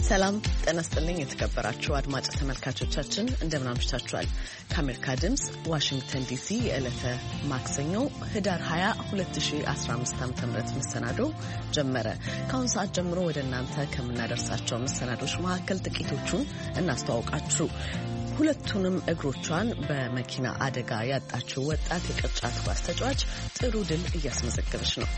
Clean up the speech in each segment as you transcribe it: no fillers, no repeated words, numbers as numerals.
ሰላም ጤና ይስጥልኝ የተከበራችሁ አድማጭ ተመልካቾቻችን እንደምን አምሽታችኋል። ከአሜሪካ ድምጽ ዋሽንግተን ዲሲ የዕለተ ማክሰኞ ህዳር 20 2015 ዓ.ም መሰናዶ ጀመረ። ከአሁን ሰዓት ጀምሮ ወደ እናንተ ከምናደርሳቸው መሰናዶች መካከል ጥቂቶቹን እናስተዋውቃችሁ። ሁለቱንም እግሮቿን በመኪና አደጋ ያጣችው ወጣት የቅርጫት ኳስ ተጫዋች ጥሩ ድል እያስመዘገበች ነው።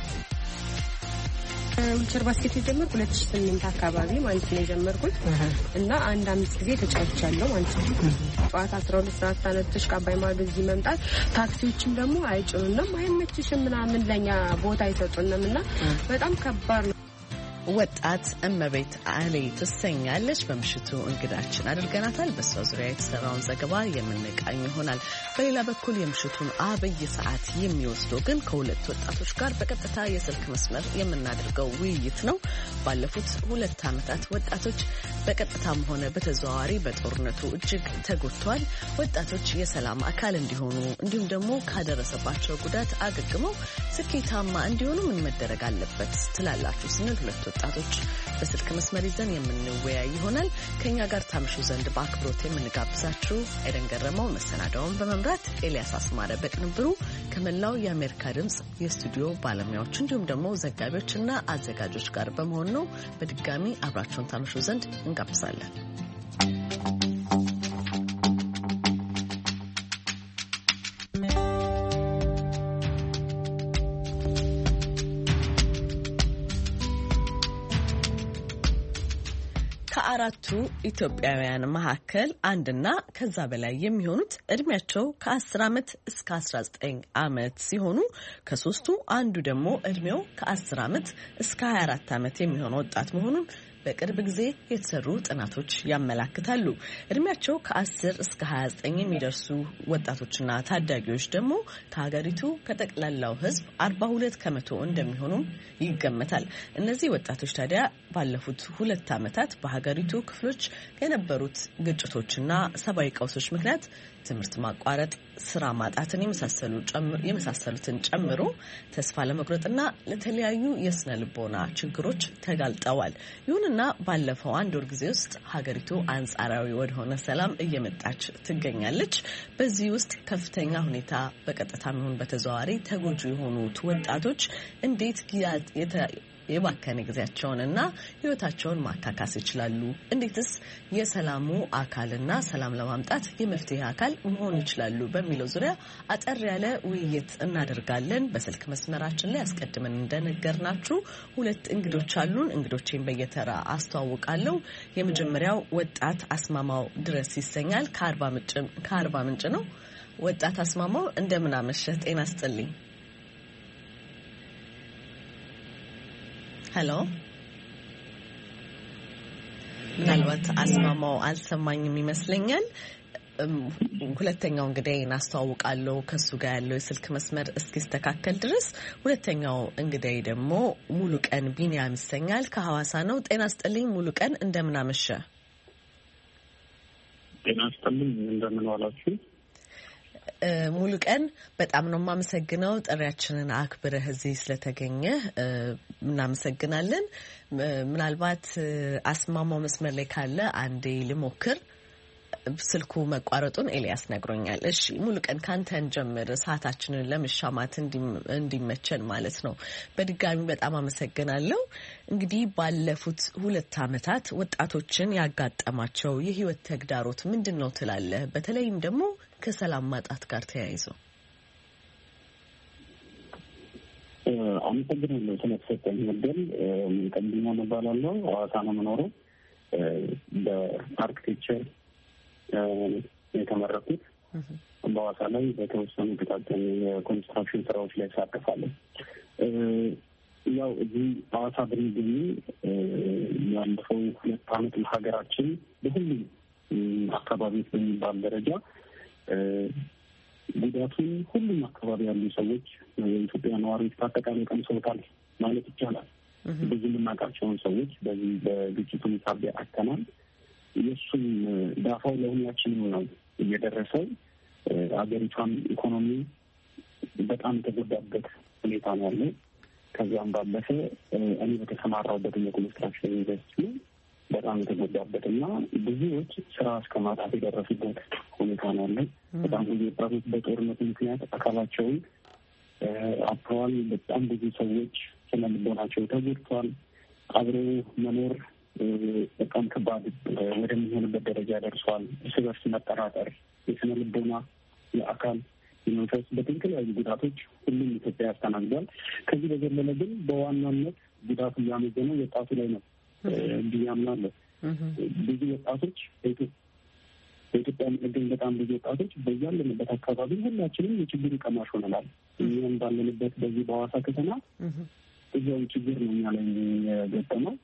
ዊልቸር ባስኬት የጀመርኩ 2008 አካባቢ ማለት ነው የጀመርኩት እና አንድ 5 ጊዜ ተጫውቻለሁ ማለት ነው። ጠዋት 12 ሰዓት ተነስተሽ ከአባይ ማዶ እዚህ መምጣት ታክሲዎችም ደግሞ አይጭኑንም አይመችሽም ምናምን ለኛ ቦታ አይሰጡንም እና በጣም ከባድ ነው። ወጣት እመቤት አሌ ትሰኛለች። በምሽቱ እንግዳችን አድርገናታል። በሷ ዙሪያ የተሰራውን ዘገባ የምንቃኝ ይሆናል። በሌላ በኩል የምሽቱን አብይ ሰዓት የሚወስደው ግን ከሁለት ወጣቶች ጋር በቀጥታ የስልክ መስመር የምናደርገው ውይይት ነው። ባለፉት 2 ዓመታት ወጣቶች በቀጥታም ሆነ በተዘዋዋሪ በጦርነቱ እጅግ ተጎድተዋል። ወጣቶች የሰላም አካል እንዲሆኑ እንዲሁም ደግሞ ካደረሰባቸው ጉዳት አገግመው ስኬታማ እንዲሆኑ ምን መደረግ አለበት ትላላችሁ ስንል ሁለት ወጣቶች በስልክ መስመር ይዘን የምንወያይ ይሆናል። ከኛ ጋር ታምሹ ዘንድ በአክብሮት የምንጋብዛችሁ ኤደን ገረመው መሰናዳውን በመምራት ኤልያስ አስማረ በቅንብሩ ከመላው የአሜሪካ ድምጽ የስቱዲዮ ባለሙያዎች እንዲሁም ደግሞ ዘጋቢዎችና አዘጋጆች ጋር በመሆን ነው። በድጋሚ አብራችሁን ታምሹ ዘንድ እንጋብዛለን። ከአራቱ ኢትዮጵያውያን መካከል አንድና ከዛ በላይ የሚሆኑት እድሜያቸው ከ10 ዓመት እስከ 19 ዓመት ሲሆኑ ከሶስቱ አንዱ ደግሞ እድሜው ከ10 ዓመት እስከ 24 ዓመት የሚሆን ወጣት መሆኑን በቅርብ ጊዜ የተሰሩ ጥናቶች ያመላክታሉ። እድሜያቸው ከ10 እስከ 29 የሚደርሱ ወጣቶችና ታዳጊዎች ደግሞ ከሀገሪቱ ከጠቅላላው ሕዝብ 42 ከመቶ እንደሚሆኑም ይገመታል። እነዚህ ወጣቶች ታዲያ ባለፉት 2 ዓመታት በሀገሪቱ ክፍሎች የነበሩት ግጭቶችና ሰብአዊ ቀውሶች ምክንያት ትምህርት ማቋረጥ፣ ስራ ማጣትን የመሳሰሉትን ጨምሮ ተስፋ ለመቁረጥና ለተለያዩ የስነ ልቦና ችግሮች ተጋልጠዋል። ይሁንና ባለፈው 1 ወር ጊዜ ውስጥ ሀገሪቱ አንጻራዊ ወደሆነ ሰላም እየመጣች ትገኛለች። በዚህ ውስጥ ከፍተኛ ሁኔታ በቀጥታም ይሁን በተዘዋዋሪ ተጎጂ የሆኑት ወጣቶች እንዴት የባከነ ጊዜያቸውንና ህይወታቸውን ማካካስ ይችላሉ? እንዴትስ የሰላሙ አካልና ሰላም ለማምጣት የመፍትሄ አካል መሆን ይችላሉ? በሚለው ዙሪያ አጠር ያለ ውይይት እናደርጋለን። በስልክ መስመራችን ላይ አስቀድመን እንደነገርናችሁ 2 እንግዶች አሉን። እንግዶቼን በየተራ አስተዋውቃለሁ። የመጀመሪያው ወጣት አስማማው ድረስ ይሰኛል። ከአርባ ምንጭ ነው። ወጣት አስማማው እንደምን አመሸህ? ጤና ይስጥልኝ። ሄሎ። ምናልባት አስማማው አልሰማኝም ይመስለኛል። ሁለተኛው እንግዳዬ እናስተዋውቃለሁ። ከሱ ጋር ያለው የስልክ መስመር እስኪስተካከል ድረስ ሁለተኛው እንግዳዬ ደግሞ ሙሉቀን ቢኒያም ይሰኛል። ከሐዋሳ ነው። ጤና ይስጥልኝ ሙሉቀን፣ እንደምን አመሸ? ጤና ይስጥልኝ፣ እንደምን ዋላችሁ? ሙሉቀን በጣም ነው የማመሰግነው። ጥሪያችንን አክብረህ እዚህ ስለተገኘህ እናመሰግናለን። ምናልባት አስማማው መስመር ላይ ካለ አንዴ ልሞክር። ስልኩ መቋረጡን ኤልያስ ነግሮኛል። እሺ ሙሉቀን ካንተን ጀምር፣ ሰዓታችንን ለመሻማት እንዲመቸን ማለት ነው። በድጋሚ በጣም አመሰግናለሁ። እንግዲህ ባለፉት 2 ዓመታት ወጣቶችን ያጋጠማቸው የህይወት ተግዳሮት ምንድን ነው ትላለህ? በተለይም ደግሞ ከሰላም ማጣት ጋር ተያይዞ። አመሰግናለሁ ስለተሰጠኝ እድል። ሙሉቀን ቢኒያም እባላለሁ። ሐዋሳ ነው የምኖረው። በአርክቴክቸር የተመረኩት በሐዋሳ ላይ በተወሰኑ ጥቃቅን የኮንስትራክሽን ስራዎች ላይ እሳተፋለሁ። ያው እዚህ ሐዋሳ በሚገኙ ያለፈው 2 ዓመት ለሀገራችን በሁሉም አካባቢዎች በሚባል ደረጃ ጉዳቱን ሁሉም አካባቢ ያሉ ሰዎች የኢትዮጵያ ነዋሪዎች በአጠቃላይ ቀምሰውታል ማለት ይቻላል። ብዙ የምናውቃቸውን ሰዎች በዚህ በግጭቱ ሳቢያ አጥተናል። የእሱም ዳፋው ለሁላችንም ነው እየደረሰው። አገሪቷን ኢኮኖሚ በጣም የተጎዳበት ሁኔታ ነው ያለው። ከዚያም ባለፈ እኔ በተሰማራሁበት የኮንስትራክሽን ኢንዱስትሪ በጣም የተጎዳበትና ብዙዎች ስራ እስከ ማጣት የደረሱበት ሁኔታ ነው ያለው። በጣም ብዙ ወጣቶች በጦርነቱ ምክንያት አካላቸውን አጥተዋል። በጣም ብዙ ሰዎች ስነ ልቦናቸው ተጎድተዋል። አብሮ መኖር በጣም ከባድ ወደሚሆንበት ደረጃ ደርሷል። እርስ በርስ መጠራጠር፣ የስነ ልቦና፣ የአካል፣ የመንፈስ በተለያዩ ጉዳቶች ሁሉም ኢትዮጵያ ያስተናግዷል። ከዚህ በዘለለ ግን በዋናነት ጉዳቱ እያመዘነው ወጣቱ ላይ ነው ብዬ አምናለሁ። ብዙ ወጣቶች በኢትዮጵያ የምንገኝ በጣም ብዙ ወጣቶች በያለንበት አካባቢ ሁላችንም የችግሩ ቀማሽ ሆነናል። እኛም ባለንበት በዚህ በሐዋሳ ከተማ እዚያውን ችግር ነው እኛ ላይ የገጠመው።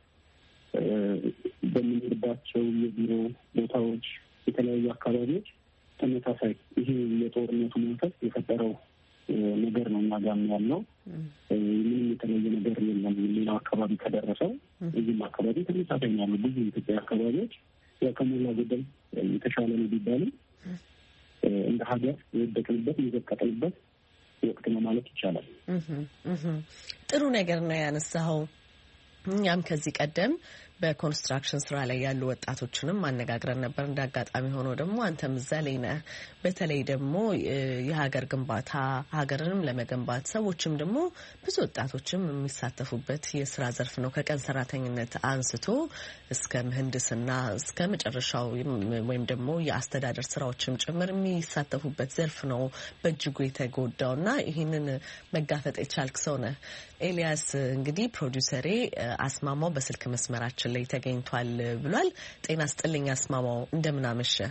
በምንሄድባቸው የቢሮ ቦታዎች፣ የተለያዩ አካባቢዎች ተመሳሳይ ይሄ የጦርነቱ መንፈስ የፈጠረው ነገር ነው እኛ ጋር ያለው። ምንም የተለየ ነገር የለም። ሌላው አካባቢ ከደረሰው እዚህም አካባቢ ተመሳሳይ ነው ያለው። ብዙ የኢትዮጵያ አካባቢዎች ከሞላ ጎደል የተሻለ ነው ቢባልም እንደ ሀገር የወደቅንበት የዘቀጥንበት ወቅት ነው ማለት ይቻላል። ጥሩ ነገር ነው ያነሳኸው። እኛም ከዚህ ቀደም በኮንስትራክሽን ስራ ላይ ያሉ ወጣቶችንም አነጋግረን ነበር። እንደ አጋጣሚ ሆኖ ደግሞ አንተም እዛ ላይ ነህ። በተለይ ደግሞ የሀገር ግንባታ ሀገርንም ለመገንባት ሰዎችም ደግሞ ብዙ ወጣቶችም የሚሳተፉበት የስራ ዘርፍ ነው። ከቀን ሰራተኝነት አንስቶ እስከ ምህንድስና እስከ መጨረሻው ወይም ደግሞ የአስተዳደር ስራዎችም ጭምር የሚሳተፉበት ዘርፍ ነው በእጅጉ የተጎዳውና ይህንን መጋፈጥ የቻልክ ሰው ነህ። ኤልያስ እንግዲህ ፕሮዲውሰሬ አስማማው በስልክ መስመራችን ላይ ተገኝቷል ብሏል። ጤና ስጥልኝ አስማማው፣ እንደምን አመሸህ?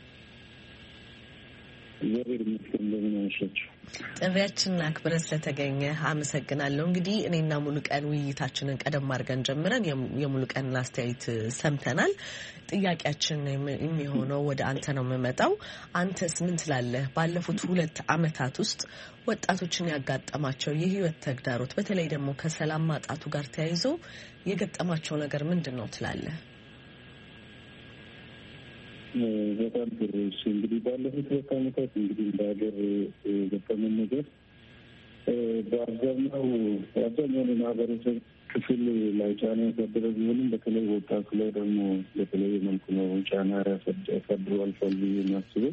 ጥሪያችንን አክብረህ ስለተገኘ አመሰግናለሁ። እንግዲህ እኔና ሙሉቀን ውይይታችንን ቀደም አድርገን ጀምረን የሙሉቀንን አስተያየት ሰምተናል። ጥያቄያችን የሚሆነው ወደ አንተ ነው የምመጣው። አንተስ ምን ትላለህ? ባለፉት 2 ዓመታት ውስጥ ወጣቶችን ያጋጠማቸው የህይወት ተግዳሮት በተለይ ደግሞ ከሰላም ማጣቱ ጋር ተያይዞ የገጠማቸው ነገር ምንድን ነው ትላለህ? በጣም ጥሩ። እንግዲህ ባለፉት 2 ዓመታት እንግዲህ እንደ ሀገር የገጠመን ነገር በአብዛኛው የማህበረሰብ ክፍል ላይ ጫና ያሳደረ ቢሆንም በተለይ ወጣቱ ላይ ደግሞ በተለየ መልኩ ነው ጫና ያሳድሮ አልፏል ብዬ የማስበው።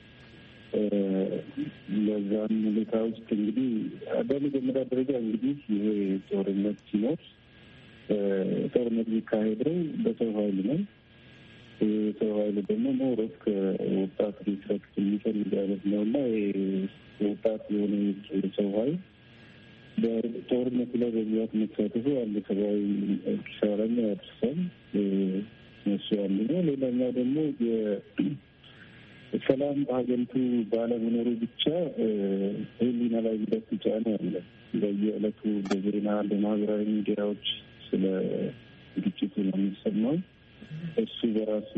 ለዛም ሁኔታ ውስጥ እንግዲህ በመጀመሪያ ደረጃ እንግዲህ ይሄ ጦርነት ሲኖር ጦርነት የሚካሄደው በሰው ኃይል ነው። የሰው ኃይል ደግሞ ሞሮፍ ከወጣት ሊስረክ የሚፈልግ አይነት ነው እና ወጣት የሆነ የሰው ኃይል በጦርነቱ ላይ በብዛት መሳተፉ አንድ ሰብአዊ ኪሳራም ያደርሳል። እሱ አንዱ ነው። ሌላኛው ደግሞ ሰላም በሀገሪቱ ባለመኖሩ ብቻ ህሊና ላይ ጉዳት ጫና ያለ በየዕለቱ በዜና በማህበራዊ ሚዲያዎች ስለ ግጭቱ ነው የሚሰማው። እሱ በራሱ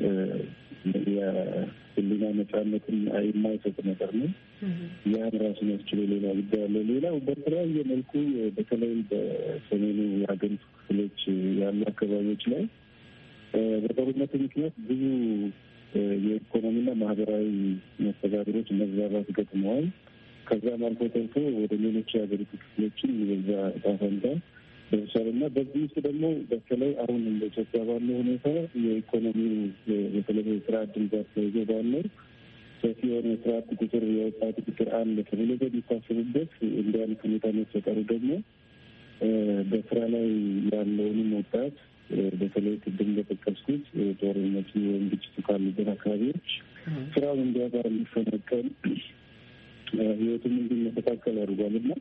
የህሊና ነጻነትን የማይሰጥ ነገር ነው። ያን ራሱ ያስችለው ሌላ ጉዳይ አለ። ሌላው በተለያየ መልኩ በተለይ በሰሜኑ የሀገሪቱ ክፍሎች ያሉ አካባቢዎች ላይ በጦርነቱ ምክንያት ብዙ የኢኮኖሚና ማህበራዊ መስተጋብሮች መዛባት ገጥመዋል። ከዛም አልፎ ተርፎ ወደ ሌሎች የሀገሪቱ ክፍሎችን የዛ ጣፈንታ ደርሷልና በዚህ ውስጥ ደግሞ በተለይ አሁን እንደ ኢትዮጵያ ባለው ሁኔታ የኢኮኖሚው በተለይ የስራ እድል ጋር ተይዞ ባለው ሰፊ የሆነ የስራ ቁጥር የወጣቱ ቁጥር አለ ተብሎ በሚታሰብበት እንዲህ አይነት ሁኔታ መፈጠሩ ደግሞ በስራ ላይ ያለውንም ወጣት በተለይ ቅድም እንደጠቀስኩት ጦርነቱ ወይም ግጭቱ ካሉበት አካባቢዎች ስራውን እንዲያጋር እንዲፈነቀል ህይወቱም እንዲመሰቃቀል ያደርጓልና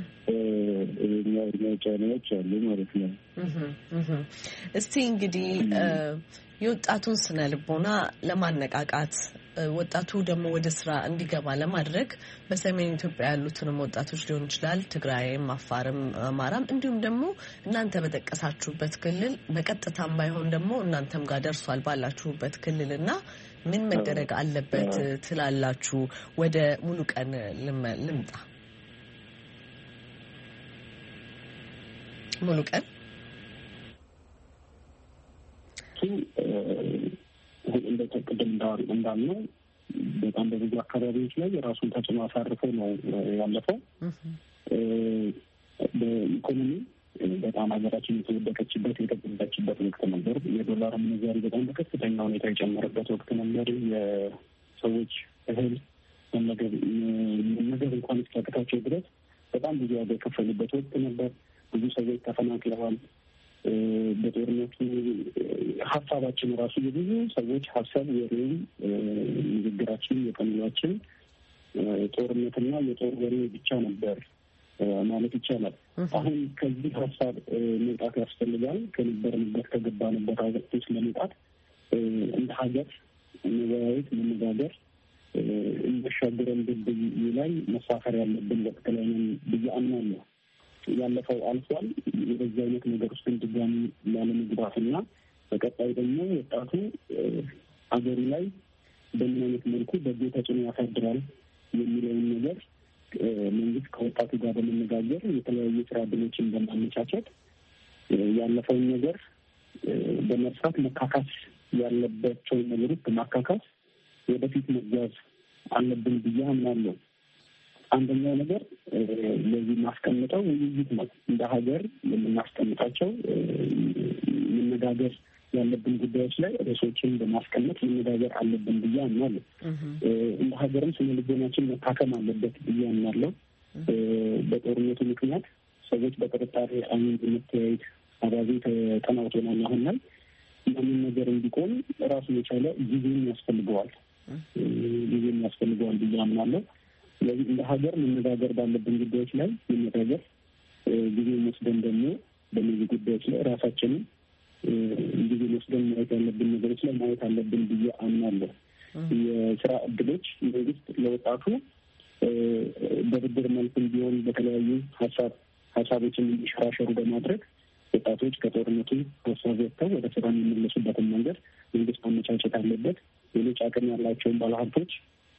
እኛ ጫናዎች አሉ ማለት ነው። እስቲ እንግዲህ የወጣቱን ስነ ልቦና ለማነቃቃት ወጣቱ ደግሞ ወደ ስራ እንዲገባ ለማድረግ በሰሜን ኢትዮጵያ ያሉትንም ወጣቶች ሊሆን ይችላል፣ ትግራይም፣ አፋርም፣ አማራም እንዲሁም ደግሞ እናንተ በጠቀሳችሁበት ክልል በቀጥታም ባይሆን ደግሞ እናንተም ጋር ደርሷል ባላችሁበት ክልልና ምን መደረግ አለበት ትላላችሁ? ወደ ሙሉቀን ልምጣ። ሙሉቀን ቅድም እንዳልነው በጣም በብዙ አካባቢዎች ላይ የራሱን ተጽዕኖ አሳርፎ ነው ያለፈው። በኢኮኖሚ በጣም ሀገራችን የተወደቀችበት የተጎዳችበት ወቅት ነበር። የዶላር ምንዛሪ በጣም በከፍተኛ ሁኔታ የጨመረበት ወቅት ነበር። የሰዎች እህል መመገብ እንኳን እስኪያቅታቸው ድረስ በጣም ብዙ ዋጋ የከፈሉበት ወቅት ነበር። ብዙ ሰዎች ተፈናቅለዋል። በጦርነቱ ሀሳባችን ራሱ የብዙ ሰዎች ሀሳብ ወሬም ንግግራችን የቀንሏችን ጦርነትና የጦር ወሬ ብቻ ነበር ማለት ይቻላል። አሁን ከዚህ ሀሳብ መውጣት ያስፈልጋል። ከነበርንበት ከገባንበት ሀገርቶች ለመውጣት እንደ ሀገር መወያየት፣ መነጋገር እንደሻገረን ድልድይ ላይ መሳፈር ያለብን ወቅት ላይ ነን ብዬ አምናለሁ። ያለፈው አልፏል። ወደዚህ አይነት ነገር ውስጥ ድጋሚ ላለመግባትና በቀጣይ ደግሞ ወጣቱ አገሩ ላይ በምን አይነት መልኩ በጎ ተጽዕኖ ያሳድራል የሚለውን ነገር መንግስት ከወጣቱ ጋር በመነጋገር የተለያዩ ስራ ዕድሎችን በማመቻቸት ያለፈውን ነገር በመርሳት መካካስ ያለባቸውን ነገሮች በማካካስ ወደፊት መጓዝ አለብን ብዬ አምናለሁ። አንደኛው ነገር ለዚህ ማስቀምጠው ውይይት ነው። እንደ ሀገር የምናስቀምጣቸው መነጋገር ያለብን ጉዳዮች ላይ ርዕሶችን በማስቀመጥ መነጋገር አለብን ብዬ አምናለሁ። እንደ ሀገርም ስነ ልቦናችን መታከም አለበት ብዬ አምናለሁ። በጦርነቱ ምክንያት ሰዎች በጥርጣሬ አይን በመተያየት አባዜ ተጠናውቶናል። አሁን ላይ ያንን ነገር እንዲቆም ራሱን የቻለ ጊዜም ያስፈልገዋል ብዬ አምናለሁ። ስለዚህ እንደ ሀገር መነጋገር ባለብን ጉዳዮች ላይ መነጋገር፣ ጊዜ ወስደን ደግሞ በእነዚህ ጉዳዮች ላይ ራሳችንን ጊዜ ወስደን ማየት ያለብን ነገሮች ላይ ማየት አለብን ብዬ አምናለሁ። የስራ እድሎች መንግስት ለወጣቱ በብድር መልክም ቢሆን በተለያዩ ሀሳቦችን እንዲሸራሸሩ በማድረግ ወጣቶች ከጦርነቱ ሀሳብ ወጥተው ወደ ስራ የሚመለሱበትን መንገድ መንግስት ማመቻቸት አለበት። ሌሎች አቅም ያላቸውን ባለሀብቶች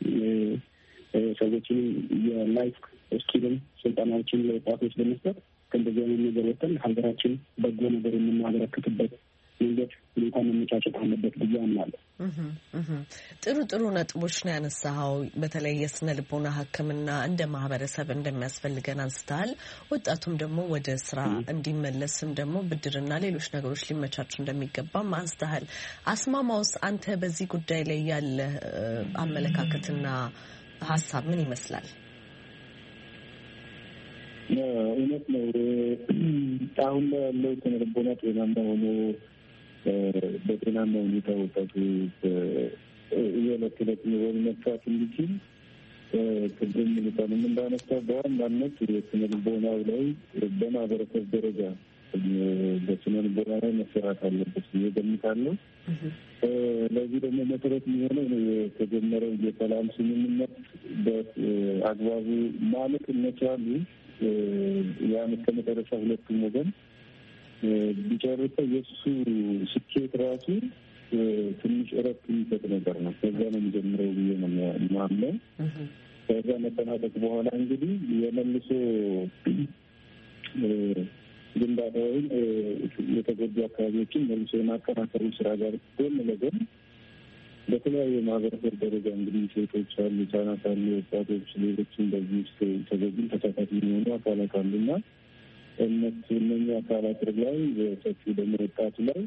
ሰዎችን የላይፍ ስኪልን ስልጠናዎችን ለወጣቶች በመስጠት ከእንደዚህ አይነት ነገር ወጥተን ሀገራችን በጎ ነገር የምናበረክትበት መንገድ ሁኔታ መመቻቸት አለበት ብዬ አምናለሁ። ጥሩ ነጥቦች ነው ያነሳኸው። በተለይ የስነ ልቦና ሕክምና እንደ ማህበረሰብ እንደሚያስፈልገን አንስተሃል። ወጣቱም ደግሞ ወደ ስራ እንዲመለስም ደግሞ ብድርና ሌሎች ነገሮች ሊመቻቹ እንደሚገባም አንስተሃል። አስማማውስ አንተ በዚህ ጉዳይ ላይ ያለ አመለካከትና ሀሳብ ምን ይመስላል? እውነት ነው። አሁን ላይ ያለው ስነ ልቦና ጤናማ ሆኖ በጤናማ ሁኔታ ወጣቱ የዕለት ዕለት ኑሮን መግፋት እንዲችል ቅድም ልባንም እንዳነሳው በዋናነት የስነ ልቦናው ላይ በማህበረሰብ ደረጃ በስነ ልቦና ላይ መሰራት አለበት ብዬ ገምታለሁ። ለዚህ ደግሞ መሰረት የሚሆነው የተጀመረው የሰላም ስምምነት በአግባቡ ማለት መቻሉ ያን ከመጨረሻ ሁለቱም ወገን ቢጨርሰው የእሱ ስኬት ራሱ ትንሽ እረፍት የሚሰጥ ነገር ነው። ከዛ ነው የሚጀምረው ብዬ ነው የማምነው። ከዛ መጠናቀቅ በኋላ እንግዲህ የመልሶ ግንባታ ወይም የተጎዱ አካባቢዎችን መልሶ የማጠናከሩ ስራ ጋር ጎን ለጎን በተለያየ ማህበረሰብ ደረጃ እንግዲህ ሴቶች አሉ፣ ህጻናት አሉ፣ ወጣቶች፣ ሌሎችም በዚህ ውስጥ ተገቢም ተሳታፊ የሚሆኑ አካላት አሉና እነኛ አካላት ላይ በሰፊው ደግሞ ወጣቱ ላይ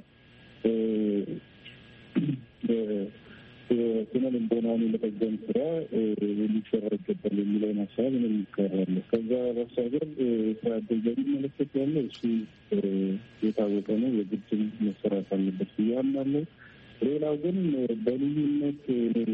ስነ ልቦናውን የመጠገን ስራ ሊሰራ ይገባል የሚለውን ሀሳብ ነው የሚቀራለሁ። ከዛ ባሻገር ስራ ዕድል በሚመለከት ያለ እሱ የታወቀ ነው፣ የግድም መሰራት አለበት ብዬ አምናለሁ። ሌላው ግን በልዩነት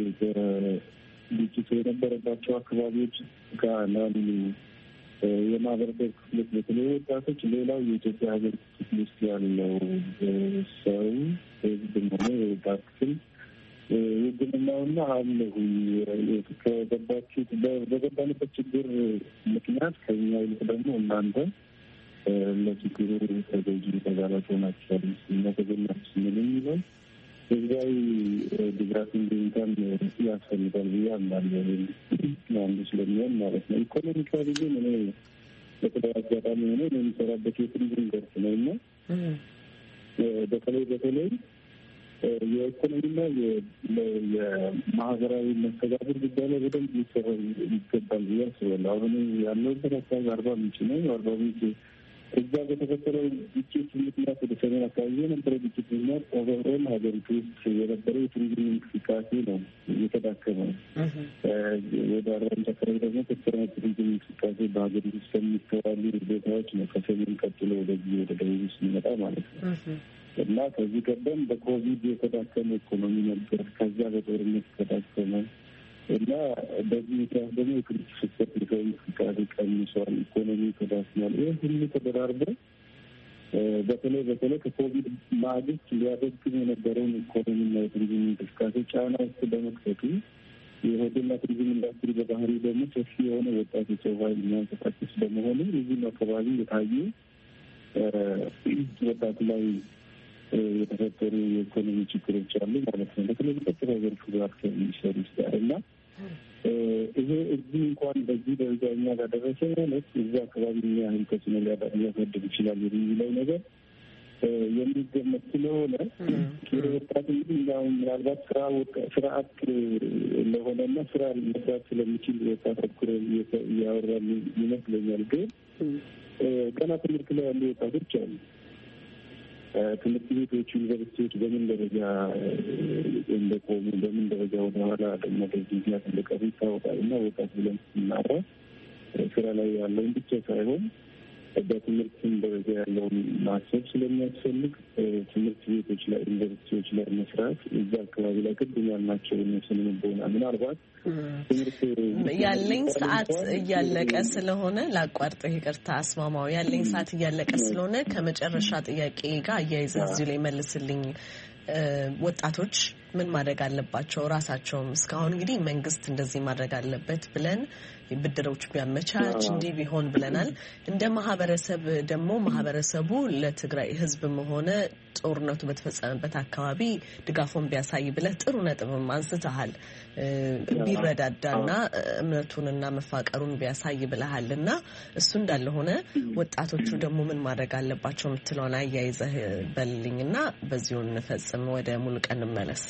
ግጭት የነበረባቸው አካባቢዎች ጋር ላሉ የማህበረሰብ ክፍሎች በተለይ ወጣቶች፣ ሌላው የኢትዮጵያ ሀገር ክፍል ውስጥ ያለው ሰው ህዝብ ሆነ የወጣት ክፍል ውግንናውና አለሁ ከገባችሁት በገባንበት ችግር ምክንያት ከኛ ይልቅ ደግሞ እናንተ ለችግሩ ተገዥ ተጋላጭ ሆናችኋል እና ተገናች ስንል የሚለው ህዝባዊ ድጋፍ እንዲንተን ያስፈልጋል ብዬ አምናለሁ። አንዱ ስለሚሆን ማለት ነው። ኢኮኖሚካሊ ግን እኔ በተለይ አጋጣሚ ሆነ የሚሰራበት የቱሪዝም ዘርፍ ነው እና በተለይ የኢኮኖሚና የማህበራዊ መስተጋብር ጉዳይ ላይ በደንብ ሊሰራ ይገባል ብዬ አስባለሁ። አሁን ያለውበት አካባቢ አርባ ምንጭ ነው። አርባ ምንጭ እዛ በተፈጠረው ግጭት ምክንያት ወደ ሰሜን አካባቢ የነበረው ግጭት ምክንያት ኦቨርኦል ሀገሪቱ ውስጥ የነበረው የቱሪዝም እንቅስቃሴ ነው የተዳከመው። ወደ 40 አካባቢ ደግሞ ከፍተኛ ቱሪዝም እንቅስቃሴ በሀገሪቱ ውስጥ ከሚስተዋሉ ቦታዎች ነው ከሰሜን ቀጥሎ ወደዚህ ወደ ደቡብ ውስጥ የሚመጣ ማለት ነው። እና ከዚህ ቀደም በኮቪድ የተዳከመ ኢኮኖሚ ነበር። ከዚያ በጦርነት የተዳከመ እና በዚህ ምክንያት ደግሞ የቱሪስት ፍሰት የሰው እንቅስቃሴ ቀንሷል፣ ኢኮኖሚ ተዳክሟል። ይህ ሁሉ ተደራርበ በተለይ ከኮቪድ ማግስት ሊያደግም የነበረውን ኢኮኖሚና የቱሪዝም እንቅስቃሴ ጫና ውስጥ በመክተቱ የሆቴልና ቱሪዝም ኢንዱስትሪ በባህሪ ደግሞ ሰፊ የሆነ ወጣት የሰው ኃይል የሚያንቀሳቅስ በመሆኑ እዚህም አካባቢ የታዩ ወጣቱ ላይ የተፈጠሩ የኢኮኖሚ ችግሮች አሉ ማለት ነው። በተለይ በቀጥታ ዘርፉ ጋር ከሚሰሩ ጋር እና ይሄ እዚህ እንኳን በዚህ ደረጃ እኛ ጋር ደረሰ ማለት እዛ አካባቢ ምን ያህል ተጽዕኖ ሊያሳድር ይችላል የሚለው ነገር የሚገመት ስለሆነ ወጣት እንግዲህ ያው ምናልባት ስራ አጥ ለሆነና ስራ መስራት ስለሚችል ወጣት ተኩረ እያወራል ይመስለኛል። ግን ገና ትምህርት ላይ ያሉ ወጣቶች አሉ። ትምህርት ቤቶች፣ ዩኒቨርሲቲዎች በምን ደረጃ እንደቆሙ በምን ደረጃ ወደኋላ ደግሞ በዚህ ምክንያት እንደቀሩ ይታወቃል። እና ወጣት ብለን ስናወራ ስራ ላይ ያለውን ብቻ ሳይሆን በትምህርትም ደረጃ ያለውን ማሰብ ስለሚያስፈልግ ትምህርት ቤቶች ላይ ዩኒቨርሲቲዎች ላይ መስራት እዛ አካባቢ ላይ ቅድም ያልናቸው ስነ ልቦና ምናልባት ትምህርት ያለኝ ሰዓት እያለቀ ስለሆነ ላቋርጥህ፣ ይቅርታ አስማማው። ያለኝ ሰዓት እያለቀ ስለሆነ ከመጨረሻ ጥያቄ ጋር አያይዘህ እዚሁ ላይ መልስልኝ። ወጣቶች ምን ማድረግ አለባቸው? ራሳቸውም እስካሁን እንግዲህ መንግስት እንደዚህ ማድረግ አለበት ብለን ብድሮች ቢያመቻች እንዲህ ቢሆን ብለናል። እንደ ማህበረሰብ ደግሞ ማህበረሰቡ ለትግራይ ህዝብም ሆነ ጦርነቱ በተፈጸመበት አካባቢ ድጋፉን ቢያሳይ ብለህ ጥሩ ነጥብም አንስተሃል። ቢረዳዳና እምነቱንና መፋቀሩን ቢያሳይ ብለሃል እና እሱ እንዳለ ሆነ ወጣቶቹ ደግሞ ምን ማድረግ አለባቸው የምትለውን አያይዘህ በልልኝና በዚሁ እንፈጽም። ወደ ሙሉቀን እንመለስ።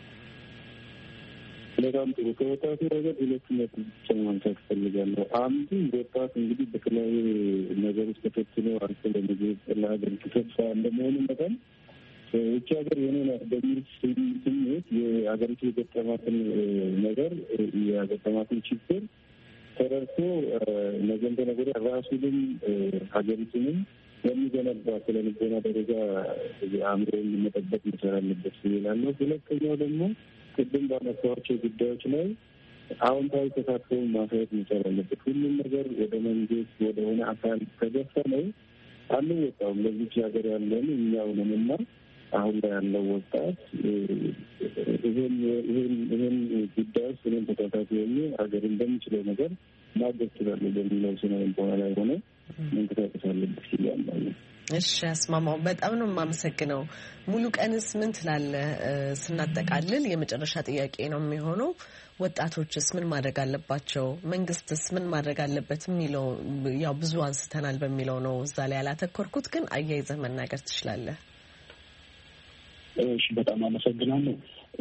በጣም ጥሩ። ከወጣቱ ረገድ ሁለት ነጥብ ብቻ ማንሳት እፈልጋለሁ። አንዱ ወጣት እንግዲህ በተለያዩ ነገር ውስጥ ተፈትኖ አልፎ ለመግለጽ ለሀገሪቱ ተስፋ እንደመሆኑ መጠን ውጭ ሀገር የሆነ ናት በሚል ስሜት የሀገሪቱ የገጠማትን ነገር የገጠማትን ችግር ተረድቶ ነገም በነገ ወዲያ ራሱንም ሀገሪቱንም የሚገነባ ስለ ልቦና ደረጃ አእምሮን መጠበቅ መቻል አለበት ይላለሁ። ሁለተኛው ደግሞ ቅድም ባነሳኋቸው ጉዳዮች ላይ አዎንታዊ ተሳትፎ ማሳየት መቻል አለበት። ሁሉም ነገር ወደ መንግስት ወደ ሆነ አካል ከገፈነ አንወጣውም። ለዚች ሀገር ያለን እኛው ነን እና አሁን ላይ ያለው ወጣት ይህን ጉዳይ ስለን ተሳታፊ ሆኜ ሀገር እንደሚችለው ነገር ማገዝ ትችላለህ በሚለው ስነ ልቦና ላይ ሆነ መንቀሳቀስ አለበት ይላል። እሺ አስማማው፣ በጣም ነው የማመሰግነው። ሙሉ ቀንስ ምን ትላለህ? ስናጠቃልል የመጨረሻ ጥያቄ ነው የሚሆነው። ወጣቶችስ ምን ማድረግ አለባቸው? መንግስትስ ምን ማድረግ አለበት የሚለው ያው ብዙ አንስተናል በሚለው ነው እዛ ላይ ያላተኮርኩት፣ ግን አያይዘህ መናገር ትችላለህ። እሺ በጣም አመሰግናለሁ።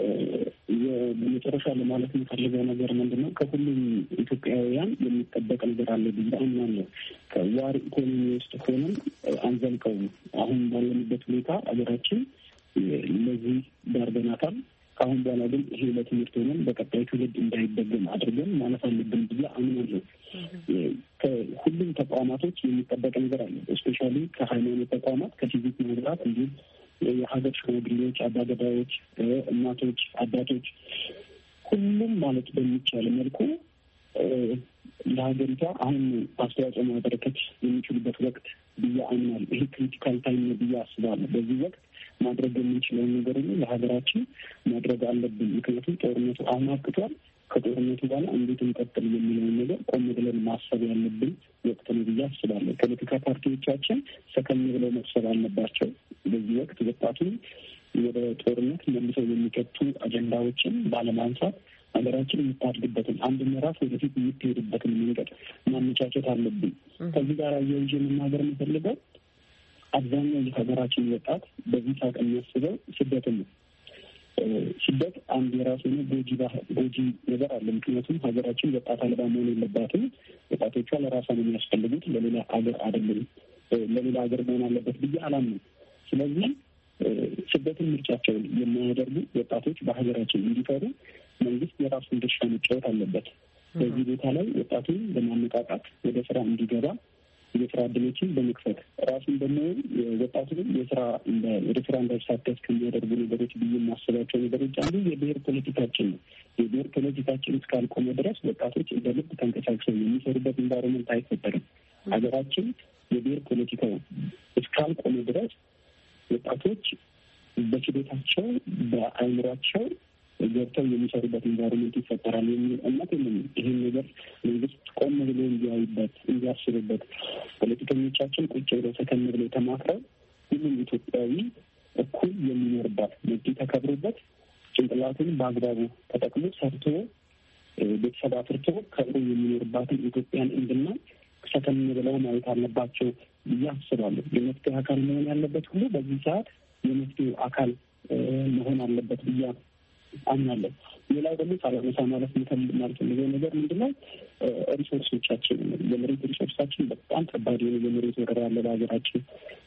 የመጨረሻ ለማለት የምፈልገው ነገር ምንድን ነው? ከሁሉም ኢትዮጵያውያን የሚጠበቅ ነገር አለ ብዬ አምናለሁ። ከዋር ኢኮኖሚ ውስጥ ሆነን አንዘልቀውም። አሁን ባለንበት ሁኔታ አገራችን ለዚህ ዳርገናታል። ከአሁን በኋላ ግን ይሄ ለትምህርት ሆነን በቀጣይ ትውልድ እንዳይደገም አድርገን ማለት አለብን ብዬ አምናለሁ። ከሁሉም ተቋማቶች የሚጠበቅ ነገር አለ። እስፔሻሊ ከሃይማኖት ተቋማት፣ ከሲቪክ ማህበራት እንዲሁም የሀገር ሽማግሌዎች፣ አባገዳዮች፣ እናቶች፣ አባቶች ሁሉም ማለት በሚቻል መልኩ ለሀገሪቷ አሁን አስተዋጽኦ ማበረከት የሚችሉበት ወቅት ብዬ አምናለሁ። ይሄ ክሪቲካል ታይም ነው ብዬ አስባለሁ። በዚህ ወቅት ማድረግ የምንችለውን ነገር ሁሉ ለሀገራችን ማድረግ አለብን። ምክንያቱም ጦርነቱ አሁን አብቅቷል። ከጦርነቱ በኋላ እንዴት እንቀጥል የሚለውን ነገር ቆም ብለን ማሰብ ያለብን ወቅት ነው ብዬ አስባለሁ። ፖለቲካ ፓርቲዎቻችን ሰከን ብለው መሰብ አለባቸው። በዚህ ወቅት ወጣቱን ወደ ጦርነት መልሰው የሚከቱ አጀንዳዎችን ባለማንሳት ሀገራችን የምታድግበትን አንድ ምዕራፍ ወደፊት የምትሄድበትን መንገድ ማመቻቸት አለብን። ከዚህ ጋር አያይዤ መናገር የምፈልገው አብዛኛው የሀገራችን ወጣት በዚህ ሰዓት የሚያስበው ስደትን ነው። ስደት አንድ የራሱ ጎጂ ነገር አለ። ምክንያቱም ሀገራችን ወጣት አልባ መሆን የለባትም። ወጣቶቿ ለራሷ ነው የሚያስፈልጉት፣ ለሌላ ሀገር አይደለም። ለሌላ ሀገር መሆን አለበት ብዬ አላምንም። ስለዚህ ስደትን ምርጫቸውን የማያደርጉ ወጣቶች በሀገራችን እንዲቀሩ መንግስት የራሱን ድርሻ መጫወት አለበት። በዚህ ቦታ ላይ ወጣቱን በማነቃቃት ወደ ስራ እንዲገባ የስራ እድሎችን በመክፈት ራሱን ደግሞ ወጣቱን ወደ ስራ እንዳይሳተፍ ከሚያደርጉ ነገሮች ብዬ የማስባቸው ነገሮች አንዱ የብሔር ፖለቲካችን ነው። የብሔር ፖለቲካችን እስካልቆመ ድረስ ወጣቶች እንደ ልብ ተንቀሳቅሰው የሚሰሩበት ኢንቫይሮመንት አይፈጠርም። ሀገራችን የብሔር ፖለቲካው እስካልቆመ ድረስ ወጣቶች በችሎታቸው በአይምሯቸው ገብተው የሚሰሩበት ኢንቫይሮመንት ይፈጠራል የሚል እምነት የለም። ይህን ነገር መንግስት ቆም ብሎ እንዲያስብበት ፖለቲከኞቻችን ቁጭ ብለው ሰከን ብለው ተማክረው ሁሉም ኢትዮጵያዊ እኩል የሚኖርባት መብት ተከብሮበት ጭንቅላቱን በአግባቡ ተጠቅሞ ሰርቶ ቤተሰብ አፍርቶ ከብሮ የሚኖርባትን ኢትዮጵያን እንድናይ ሰከን ብለው ማየት አለባቸው ብዬ አስባለሁ። የመፍትሄ አካል መሆን ያለበት ሁሉ በዚህ ሰዓት የመፍትሄ አካል መሆን አለበት ብዬ አምናለሁ። ሌላው ደግሞ ሳላነሳ ማለት የምፈልገው ነገር ምንድነው? ሪሶርሶቻችን የመሬት ሪሶርሳችን በጣም ከባድ የሆነ የመሬት ወረራ ያለ በሀገራችን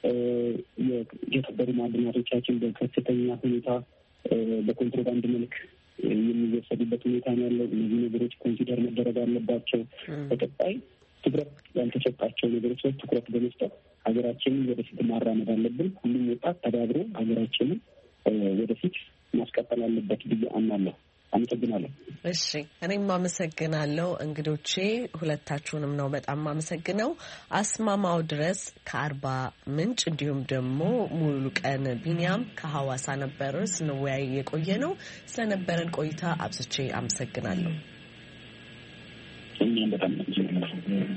የከበሩ ማዕድናቶቻችን በከፍተኛ ሁኔታ በኮንትሮባንድ መልክ የሚወሰዱበት ሁኔታ ነው ያለው። እነዚህ ነገሮች ኮንሲደር መደረግ አለባቸው። በቀጣይ ትኩረት ያልተሰጣቸው ነገሮች ላይ ትኩረት በመስጠት ሀገራችንን ወደፊት ማራመድ አለብን። ሁሉም ወጣት ተባብሮ ሀገራችንን ወደፊት ማስቀጠል አለበት ብዬ አምናለሁ። አመሰግናለሁ። እሺ፣ እኔም አመሰግናለሁ። እንግዶቼ ሁለታችሁንም ነው በጣም አመሰግነው። አስማማው ድረስ ከአርባ ምንጭ እንዲሁም ደግሞ ሙሉ ቀን ቢኒያም ከሐዋሳ ነበር ስንወያይ የቆየ ነው። ስለነበረን ቆይታ አብዝቼ አመሰግናለሁ። እኛም በጣም አመሰግናለሁ።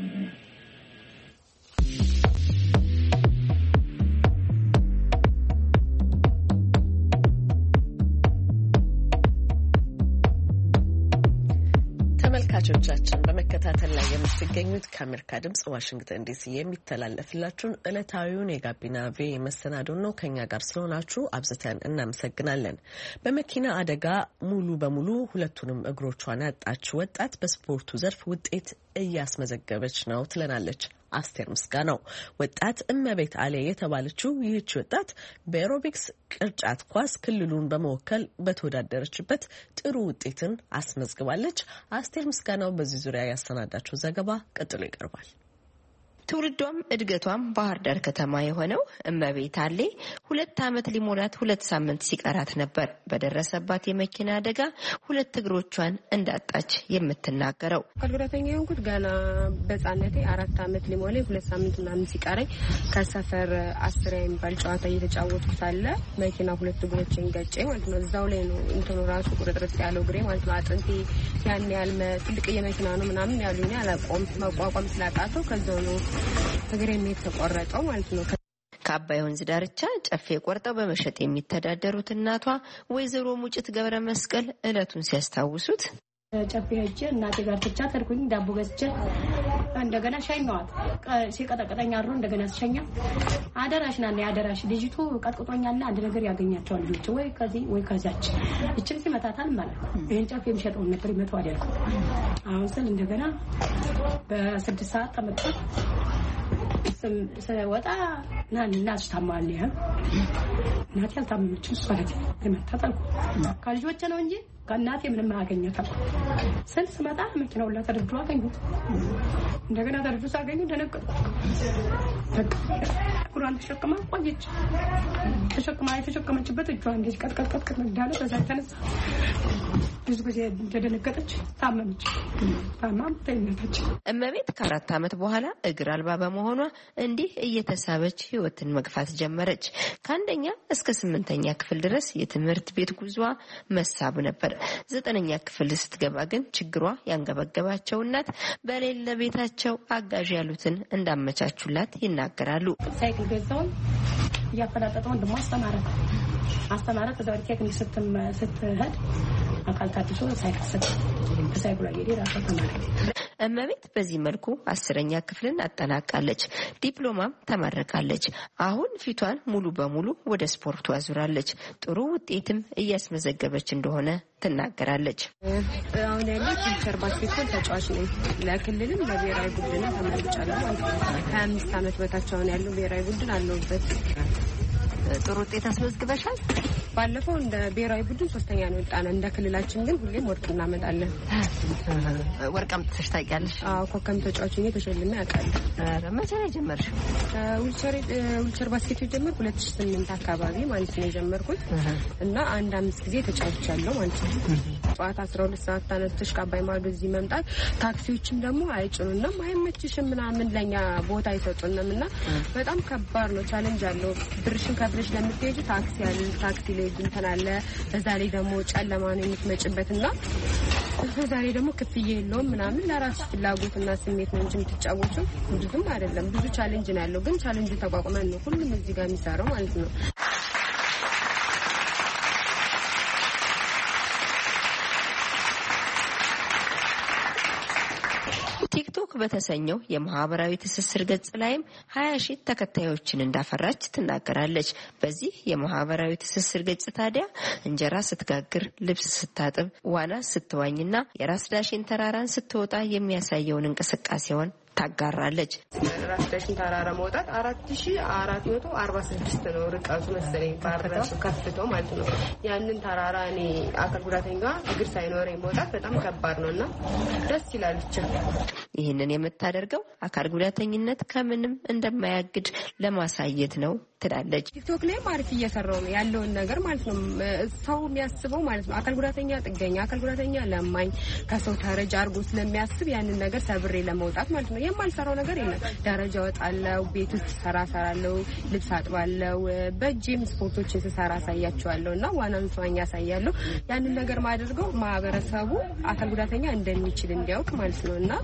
ተመልካቾቻችን በመከታተል ላይ የምትገኙት ከአሜሪካ ድምጽ ዋሽንግተን ዲሲ የሚተላለፍላችሁን ዕለታዊውን የጋቢና ቪኦኤ መሰናዶን ነው። ከኛ ጋር ስለሆናችሁ አብዝተን እናመሰግናለን። በመኪና አደጋ ሙሉ በሙሉ ሁለቱንም እግሮቿን ያጣች ወጣት በስፖርቱ ዘርፍ ውጤት እያስመዘገበች ነው ትለናለች አስቴር ምስጋናው። ወጣት እመቤት አሌ የተባለችው ይህች ወጣት በኤሮቢክስ ቅርጫት ኳስ ክልሉን በመወከል በተወዳደረችበት ጥሩ ውጤትን አስመዝግባለች። አስቴር ምስጋናው በዚህ ዙሪያ ያሰናዳችው ዘገባ ቀጥሎ ይቀርባል። ትውልዷም እድገቷም ባህር ዳር ከተማ የሆነው እመቤት አሌ 2 ዓመት ሊሞላት 2 ሳምንት ሲቀራት ነበር በደረሰባት የመኪና አደጋ 2 እግሮቿን እንዳጣች የምትናገረው። አካል ጉዳተኛ የሆንኩት ገና በሕፃንነቴ 4 ዓመት ሊሞላኝ 2 ሳምንት ምናምን ሲቀረኝ ከሰፈር 10 የሚባል ጨዋታ እየተጫወትኩ ሳለ መኪና 2 እግሮችን ገጨ ማለት ነው። እዛው ላይ ነው እንትኑ ራሱ ቁርጥርጥ ያለው እግሬ ማለት ነው። አጥንቴ ያን ያህል ትልቅ የመኪና ነው ምናምን ያሉኝ አላቆም መቋቋም ስላቃተው ከዛው ነው እግሬን የተቆረጠው ማለት ነው። ከአባይ ወንዝ ዳርቻ ጨፌ ቆርጠው በመሸጥ የሚተዳደሩት እናቷ ወይዘሮ ሙጭት ገብረ መስቀል እለቱን ሲያስታውሱት ጨፌ ሄጄ እናቴ ጋር ትቻት ሄድኩኝ። ዳቦ ገዝቼ እንደገና ሸኘኋት። ሲቀጠቅጠኝ አድሮ እንደገና ሲሸኛ አደራሽ ና አደራሽ ልጅቱ ቀጥቅጦኛልና አንድ ነገር ያገኛቸዋል ልጆች ወይ ከዚህ ወይ ከዛች እችን ሲመታታል ማለት ነው። ይህን ጨፌ የሚሸጠውን ነበር ይመቱ አደልኩ። አሁን ስል እንደገና በ6 ሰዓት ተመጣ ስለወጣ እናትሽ ታማዋል ያ እናቴ አልታመመችም። እሷ ናት የመታጠልኩ ከልጆቼ ነው እንጂ ከእናቴ ምንም አያገኘታል። ስንት ስመጣ መኪናው ላይ ተደርድሮ አገኙት። እንደገና ተደርድሮ ሳገኙ ደነገጥኩ። እግሯን ተሸክማ ቆየች። የተሸከመችበት እጇ እንደዚህ ቀጥቀጥቀጥ እንዳለ በዛ የተነሳ ብዙ ጊዜ እንደደነገጠች ታመመች። ታማም ተይነታች። እመቤት ከ4 ዓመት በኋላ እግር አልባ በመሆኗ እንዲህ እየተሳበች ህይወትን መግፋት ጀመረች። ከ1ኛ እስከ 8ኛ ክፍል ድረስ የትምህርት ቤት ጉዟ መሳብ ነበር። 9ኛ ክፍል ስትገባ ግን ችግሯ ያንገበገባቸው እናት በሌለ ቤታቸው አጋዥ ያሉትን እንዳመቻቹላት ይናገራሉ። ሳይክል ገዛው ያፈላጠጠው እንደማ አስተማረ ከዛው ቴክኒክ ስትሄድ አካል ታድሶ ሳይክል ላይ ራሷ ተማረ። እመቤት በዚህ መልኩ 10ኛ ክፍልን አጠናቃለች። ዲፕሎማም ተመረቃለች። አሁን ፊቷን ሙሉ በሙሉ ወደ ስፖርቱ አዙራለች። ጥሩ ውጤትም እያስመዘገበች እንደሆነ ትናገራለች። አሁን ያለው ዊልቸር ባስኬትቦል ተጫዋች ነኝ። ለክልልም ለብሔራዊ ቡድንም ተመርጫለሁ ማለት ነው። 25 ዓመት በታች አሁን ያለው ብሔራዊ ቡድን አለሁበት። ጥሩ ውጤት አስመዝግበሻል? ባለፈው እንደ ብሔራዊ ቡድን 3ኛ ነው የወጣነው። እንደ ክልላችን ግን ሁሌም ወርቅ እናመጣለን። ወርቅ አምጥተሽ ታውቂያለሽ? አዎ፣ ኮከም ተጫዋች ነኝ። ተሸልሜ አውቃለሁ። መቼ ነው የጀመርሽው? ዊልቸር ባስኬት ጀመርኩ 2008 አካባቢ ማለት ነው የጀመርኩት እና 5 ጊዜ ተጫውቻለሁ ማለት ነው። ጠዋት 12 ሰዓት ተነስተሽ ከአባይ ማዶ እዚህ መምጣት፣ ታክሲዎችም ደግሞ አይጭኑንም፣ አይመችሽም ምናምን ለኛ ቦታ አይሰጡንም እና በጣም ከባድ ነው። ቻሌንጅ አለው። ብርሽን ከብረሽ ለምትሄጂ ታክሲ ላይ እንትን አለ። በዛ ላይ ደግሞ ጨለማ ነው የምትመጭበትና በዛ ላይ ደግሞ ክፍያ የለውም ምናምን። ለራስሽ ፍላጎትና ስሜት ነው እንጂ የምትጫወቹው ብዙም አይደለም። ብዙ ቻሌንጅ ነው ያለው። ግን ቻሌንጁ ተቋቁመን ነው ሁሉም እዚህ ጋር የሚሰራው ማለት ነው። ቲክቶክ በተሰኘው የማህበራዊ ትስስር ገጽ ላይም 20,000 ተከታዮችን እንዳፈራች ትናገራለች። በዚህ የማህበራዊ ትስስር ገጽ ታዲያ እንጀራ ስትጋግር፣ ልብስ ስታጥብ፣ ዋና ስትዋኝና የራስ ዳሽን ተራራን ስትወጣ የሚያሳየውን እንቅስቃሴውን ታጋራለች። ራስ ዳሽን ተራራ መውጣት 4446 ነው ርቀቱ መሰለኝ፣ ባረሱ ከፍተው ማለት ነው። ያንን ተራራ እኔ አካል ጉዳተኛ እግር ሳይኖረኝ መውጣት በጣም ከባድ ነውና ደስ ይላል ብቻ። ይህንን የምታደርገው አካል ጉዳተኝነት ከምንም እንደማያግድ ለማሳየት ነው ትላለች። ቲክቶክ ላይ አሪፍ እየሰራው ነው ያለውን ነገር ማለት ነው። ሰው የሚያስበው ማለት ነው አካል ጉዳተኛ ጥገኛ፣ አካል ጉዳተኛ ለማኝ፣ ከሰው ተረጃ አድርጎ ስለሚያስብ ያንን ነገር ሰብሬ ለመውጣት ማለት ነው። የማልሰራው ነገር የለም። ደረጃ ወጣለው፣ ቤት ውስጥ ሰራለው፣ ልብስ አጥባለው፣ በጂም ስፖርቶችን ስሰራ አሳያቸዋለሁ እና ዋናን ሰዋኛ አሳያለሁ። ያንን ነገር ማድርገው ማህበረሰቡ አካል ጉዳተኛ እንደሚችል እንዲያውቅ ማለት ነው እና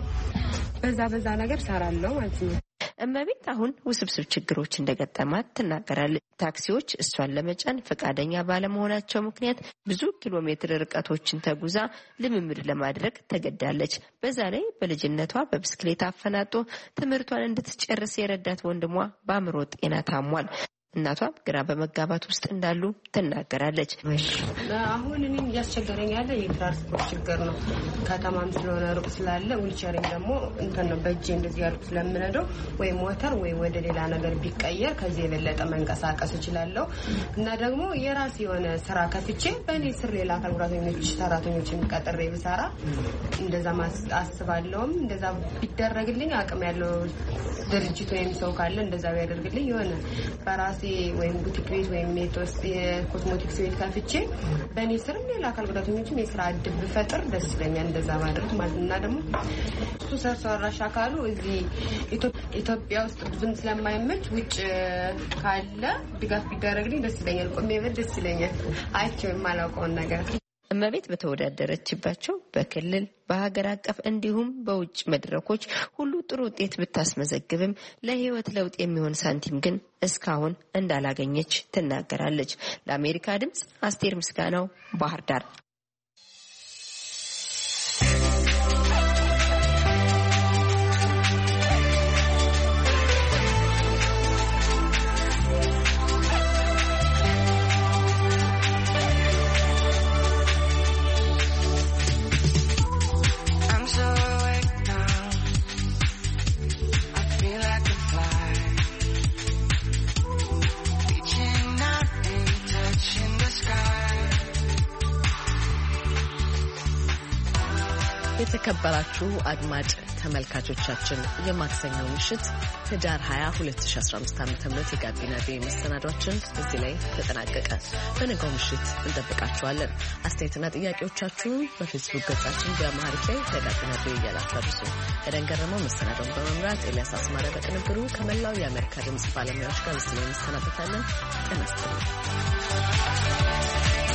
በዛ ነገር ሰራለው ማለት ነው። እመቤት አሁን ውስብስብ ችግሮች እንደገጠማት ትናገራለች። ታክሲዎች እሷን ለመጫን ፈቃደኛ ባለመሆናቸው ምክንያት ብዙ ኪሎ ሜትር ርቀቶችን ተጉዛ ልምምድ ለማድረግ ተገዳለች። በዛ ላይ በልጅነቷ በብስክሌት አፈናጦ ትምህርቷን እንድትጨርስ የረዳት ወንድሟ በአእምሮ ጤና ታሟል። እናቷም ግራ በመጋባት ውስጥ እንዳሉ ትናገራለች። አሁን እኔም እያስቸገረኝ ያለ የትራንስፖርት ችግር ነው። ከተማም ስለሆነ ሩቅ ስላለ ዊልቸሪንግ ደግሞ እንትን ነው በእጄ እንደዚህ ያልኩ ስለምነደው ወይ ሞተር ወይ ወደ ሌላ ነገር ቢቀየር ከዚህ የበለጠ መንቀሳቀስ እችላለሁ እና ደግሞ የራስ የሆነ ስራ ከፍቼ በእኔ ስር ሌላ አካል ጉዳተኞች ሰራተኞችን ቀጥሬ ብሰራ እንደዛ አስባለሁም። እንደዛ ቢደረግልኝ አቅም ያለው ድርጅት ወይም ሰው ካለ እንደዛ ቢያደርግልኝ የሆነ በራሴ ወይም ቡቲክ ቤት ወይም የኮስሞቲክስ ቤት ከፍቼ በእኔ ስር ሌላ አካል ጉዳተኞችም የስራ እድል ብፈጥር ደስ ይለኛል። እንደዛ ማድረግ ማለት እና ደግሞ እሱ ሰራሽ አካሉ እዚህ ኢትዮጵያ ውስጥ ብዙም ስለማይመች ውጭ ካለ ድጋፍ ቢደረግልኝ ደስ ይለኛል። ቆሜ ደስ ይለኛል። አይቼው የማላውቀውን ነገር እመቤት በተወዳደረችባቸው በክልል በሀገር አቀፍ እንዲሁም በውጭ መድረኮች ሁሉ ጥሩ ውጤት ብታስመዘግብም ለሕይወት ለውጥ የሚሆን ሳንቲም ግን እስካሁን እንዳላገኘች ትናገራለች። ለአሜሪካ ድምጽ አስቴር ምስጋናው ባህር ዳር። የተከበራችሁ አድማጭ ተመልካቾቻችን የማክሰኞ ምሽት ህዳር 20 2015 ዓ.ም የጋቢና ቪ መሰናዷችን እዚህ ላይ ተጠናቀቀ። በነገው ምሽት እንጠብቃችኋለን። አስተያየትና ጥያቄዎቻችሁን በፌስቡክ ገጻችን በአማርኛ ላይ ለጋቢና ቪ እያላችሁ አድርሱ። የደንገረመው መሰናዶውን በመምራት ኤልያስ አስማረ በቅንብሩ ከመላው የአሜሪካ ድምጽ ባለሙያዎች ጋር እዚህ ላይ እንሰናበታለን። ጤና ይስጥልኝ።